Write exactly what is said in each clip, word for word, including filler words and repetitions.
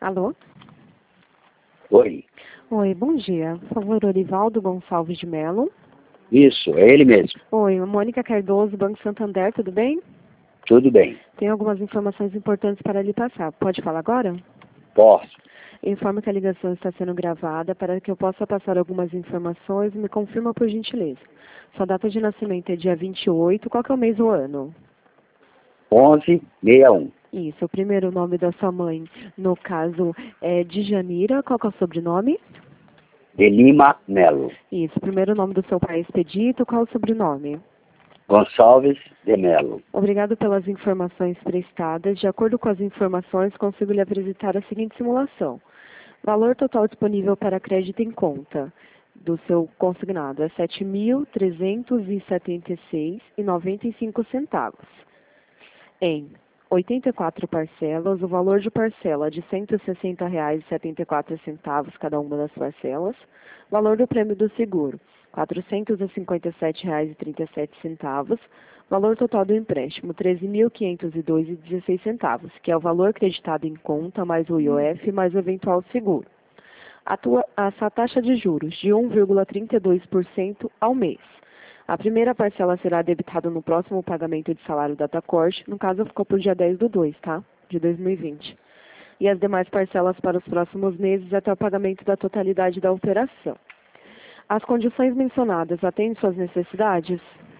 Alô? Oi. Oi, bom dia. Por favor, Orivaldo Gonçalves de Melo. Isso, é ele mesmo. Oi, Mônica Cardoso, Banco Santander, tudo bem? Tudo bem. Tenho algumas informações importantes para lhe passar. Pode falar agora? Posso. Informo que a ligação está sendo gravada para que eu possa passar algumas informações. Me confirma, por gentileza. Sua data de nascimento é dia vinte e oito. Qual que é o mês ou ano? onze sessenta e um. Isso, o primeiro nome da sua mãe, no caso, é Djanira. Qual que é o sobrenome? De Lima Melo. Isso, o primeiro nome do seu pai é Expedito. Qual é o sobrenome? Gonçalves de Melo. Obrigado pelas informações prestadas. De acordo com as informações, consigo lhe apresentar a seguinte simulação. Valor total disponível para crédito em conta do seu consignado é sete mil trezentos e setenta e seis reais e noventa e cinco centavos. Em oitenta e quatro parcelas, o valor de parcela de cento e sessenta reais e setenta e quatro centavos cada uma das parcelas. Valor do prêmio do seguro, quatrocentos e cinquenta e sete reais e trinta e sete centavos. Valor total do empréstimo, treze mil quinhentos e dois reais e dezesseis centavos, que é o valor acreditado em conta, mais o I O F, mais o eventual seguro. A, tua, a sua taxa de juros de um vírgula trinta e dois por cento ao mês. A primeira parcela será debitada no próximo pagamento de salário data-corte, no caso ficou por dia dez do dois, tá? De dois mil e vinte. E as demais parcelas para os próximos meses até o pagamento da totalidade da operação. As condições mencionadas atendem suas necessidades?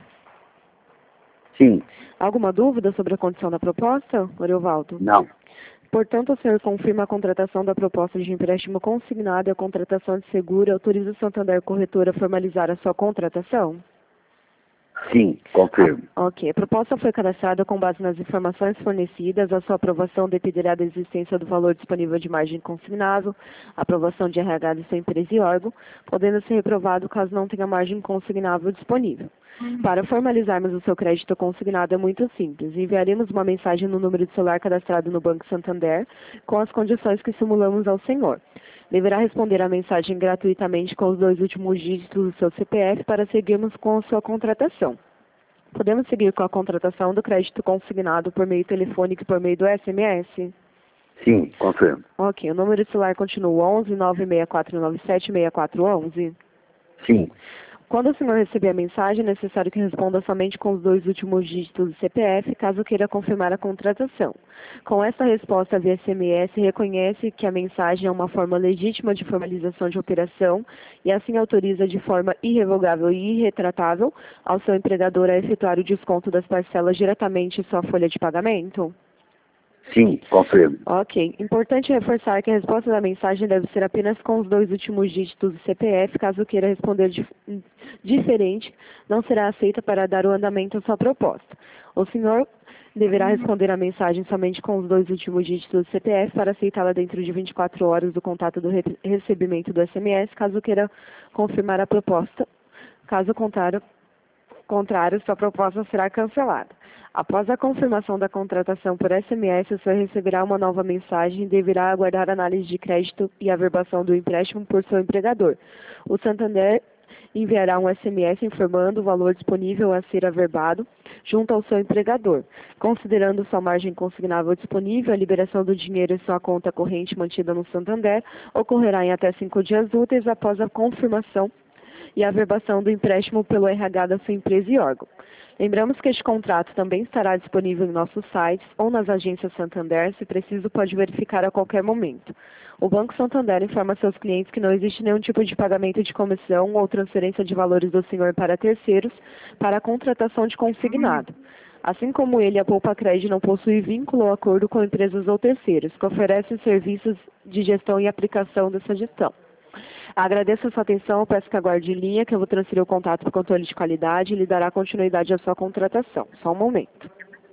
Sim. Alguma dúvida sobre a condição da proposta, Oriovaldo? Não. Portanto, o senhor confirma a contratação da proposta de empréstimo consignado e a contratação de seguro e autoriza o Santander Corretora a formalizar a sua contratação? Sim, confirmo. Ah, ok. A proposta foi cadastrada com base nas informações fornecidas. A sua aprovação dependerá da existência do valor disponível de margem consignável, aprovação de R H de sua empresa e órgão, podendo ser reprovado caso não tenha margem consignável disponível. Para formalizarmos o seu crédito consignado é muito simples. Enviaremos uma mensagem no número de celular cadastrado no Banco Santander com as condições que simulamos ao senhor. Deverá responder a mensagem gratuitamente com os dois últimos dígitos do seu C P F para seguirmos com a sua contratação. Podemos seguir com a contratação do crédito consignado por meio telefônico e por meio do S M S? Sim, confirmo. Ok, o número de celular continua onze nove seis quatro nove sete seis quatro um um. Sim. Quando o senhor receber a mensagem, é necessário que responda somente com os dois últimos dígitos do C P F, caso queira confirmar a contratação. Com essa resposta via S M S, reconhece que a mensagem é uma forma legítima de formalização de operação e assim autoriza de forma irrevogável e irretratável ao seu empregador a efetuar o desconto das parcelas diretamente em sua folha de pagamento? Sim, confirmo. Ok. Importante reforçar que a resposta da mensagem deve ser apenas com os dois últimos dígitos do C P F. Caso queira responder dif diferente, não será aceita para dar o andamento à sua proposta. O senhor deverá responder a mensagem somente com os dois últimos dígitos do C P F para aceitá-la dentro de vinte e quatro horas do contato do re recebimento do S M S, caso queira confirmar a proposta. Caso contrário, contrário, sua proposta será cancelada. Após a confirmação da contratação por S M S, o senhor receberá uma nova mensagem e deverá aguardar análise de crédito e averbação do empréstimo por seu empregador. O Santander enviará um S M S informando o valor disponível a ser averbado junto ao seu empregador. Considerando sua margem consignável disponível, a liberação do dinheiro em sua conta corrente mantida no Santander ocorrerá em até cinco dias úteis após a confirmação e a averbação do empréstimo pelo R H da sua empresa e órgão. Lembramos que este contrato também estará disponível em nossos sites ou nas agências Santander, se preciso pode verificar a qualquer momento. O Banco Santander informa seus clientes que não existe nenhum tipo de pagamento de comissão ou transferência de valores do senhor para terceiros para a contratação de consignado. Assim como ele, a Poupa Crédito não possui vínculo ou acordo com empresas ou terceiros que oferecem serviços de gestão e aplicação dessa gestão. Agradeço a sua atenção, peço que aguarde em linha, que eu vou transferir o contato para o controle de qualidade e lhe dará continuidade à sua contratação. Só um momento.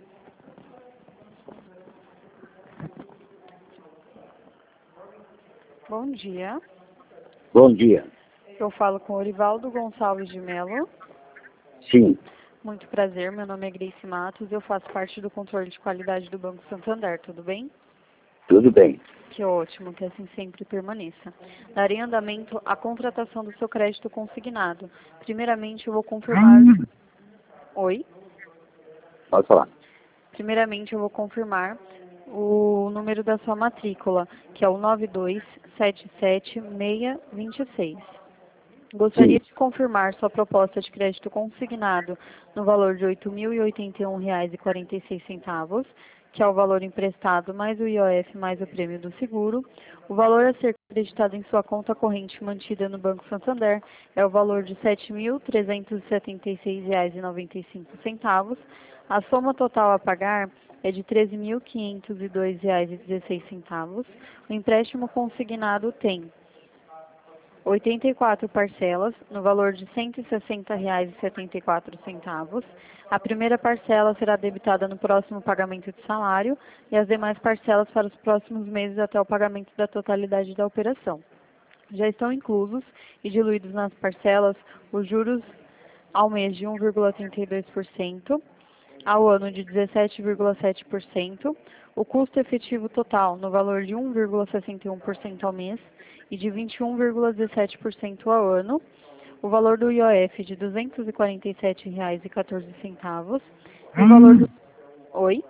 Bom dia. Bom dia. Eu falo com Orivaldo Gonçalves de Melo. Sim. Muito prazer, meu nome é Grace Matos, eu faço parte do controle de qualidade do Banco Santander, tudo bem? Tudo bem. Que ótimo, que assim sempre permaneça. Darei andamento à contratação do seu crédito consignado. Primeiramente, eu vou confirmar... Oi? Pode falar. Primeiramente, eu vou confirmar o número da sua matrícula, que é o nove dois sete sete seis dois seis. Gostaria Sim. de confirmar sua proposta de crédito consignado no valor de oito mil e oitenta e um reais e quarenta e seis centavos, que é o valor emprestado mais o I O F mais o prêmio do seguro. O valor a ser acreditado em sua conta corrente mantida no Banco Santander é o valor de sete mil trezentos e setenta e seis reais e noventa e cinco centavos. A soma total a pagar é de treze mil quinhentos e dois reais e dezesseis centavos. O empréstimo consignado tem oitenta e quatro parcelas, no valor de cento e sessenta reais e setenta e quatro centavos. A primeira parcela será debitada no próximo pagamento de salário e as demais parcelas para os próximos meses até o pagamento da totalidade da operação. Já estão inclusos e diluídos nas parcelas os juros ao mês de um vírgula trinta e dois por cento, ao ano de dezessete vírgula sete por cento, o custo efetivo total no valor de um vírgula sessenta e um por cento ao mês e de vinte e um vírgula dezessete por cento ao ano, o valor do I O F de duzentos e quarenta e sete reais e quatorze centavos, e o valor do... Oi?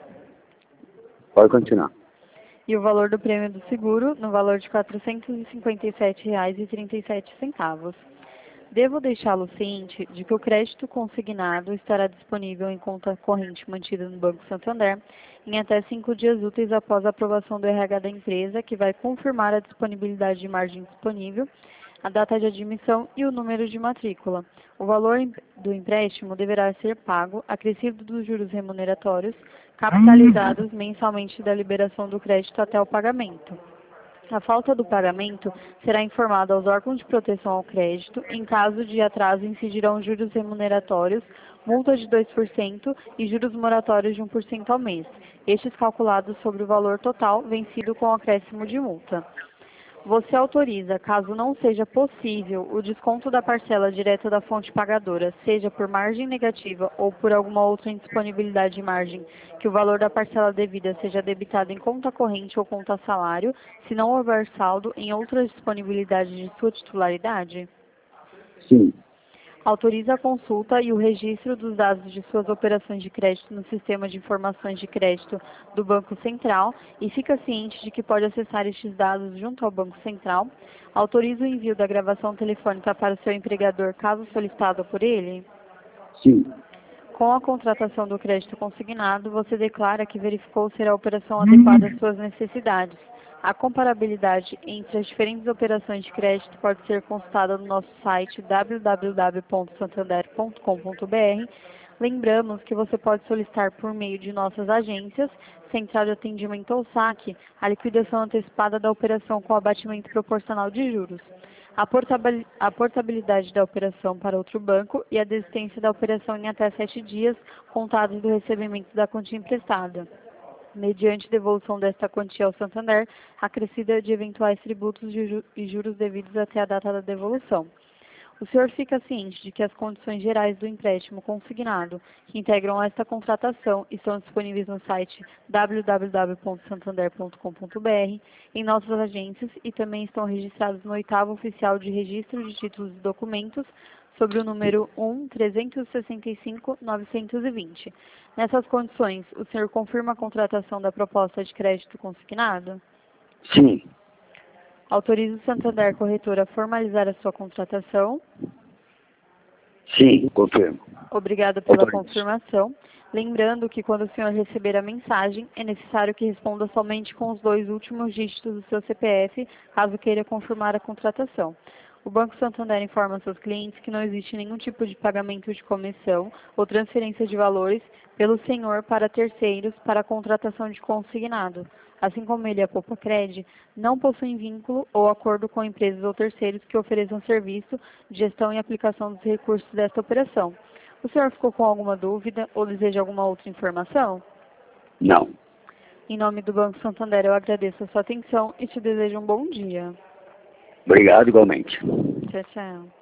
Pode continuar. E o valor do prêmio do seguro no valor de quatrocentos e cinquenta e sete reais e trinta e sete centavos. Devo deixá-lo ciente de que o crédito consignado estará disponível em conta corrente mantida no Banco Santander em até cinco dias úteis após a aprovação do R H da empresa, que vai confirmar a disponibilidade de margem disponível, a data de admissão e o número de matrícula. O valor do empréstimo deverá ser pago, acrescido dos juros remuneratórios, capitalizados mensalmente da liberação do crédito até o pagamento. A falta do pagamento será informada aos órgãos de proteção ao crédito. Em caso de atraso, incidirão juros remuneratórios, multa de dois por cento e juros moratórios de um por cento ao mês, estes calculados sobre o valor total vencido com acréscimo de multa. Você autoriza, caso não seja possível, o desconto da parcela direta da fonte pagadora, seja por margem negativa ou por alguma outra indisponibilidade de margem, que o valor da parcela devida seja debitado em conta corrente ou conta salário, se não houver saldo em outras disponibilidades de sua titularidade? Sim. Autoriza a consulta e o registro dos dados de suas operações de crédito no Sistema de Informações de Crédito do Banco Central e fica ciente de que pode acessar estes dados junto ao Banco Central. Autoriza o envio da gravação telefônica para o seu empregador, caso solicitado por ele? Sim. Com a contratação do crédito consignado, você declara que verificou ser a operação adequada às suas necessidades. A comparabilidade entre as diferentes operações de crédito pode ser consultada no nosso site w w w ponto santander ponto com ponto b r. Lembramos que você pode solicitar por meio de nossas agências, Central de Atendimento ou saque, a liquidação antecipada da operação com abatimento proporcional de juros, a portabil- a portabilidade da operação para outro banco e a desistência da operação em até sete dias contados do recebimento da quantia emprestada, mediante devolução desta quantia ao Santander, acrescida de eventuais tributos de ju- e juros devidos até a data da devolução. O senhor fica ciente de que as condições gerais do empréstimo consignado, que integram esta contratação, estão disponíveis no site w w w ponto santander ponto com ponto b r, em nossas agências e também estão registrados no oitavo oficial de registro de títulos e documentos, sobre o número um trezentos e sessenta e cinco novecentos e vinte. Nessas condições, o senhor confirma a contratação da proposta de crédito consignado? Sim. Autoriza o Santander Corretora a formalizar a sua contratação? Sim, confirmo. Obrigada pela Autorizo. confirmação. Lembrando que quando o senhor receber a mensagem, é necessário que responda somente com os dois últimos dígitos do seu C P F, caso queira confirmar a contratação. O Banco Santander informa seus clientes que não existe nenhum tipo de pagamento de comissão ou transferência de valores pelo senhor para terceiros para a contratação de consignado. Assim como ele e a Popacred, não possuem vínculo ou acordo com empresas ou terceiros que ofereçam serviço de gestão e aplicação dos recursos desta operação. O senhor ficou com alguma dúvida ou deseja alguma outra informação? Não. Em nome do Banco Santander, eu agradeço a sua atenção e te desejo um bom dia. Obrigado igualmente. Tchau, tchau.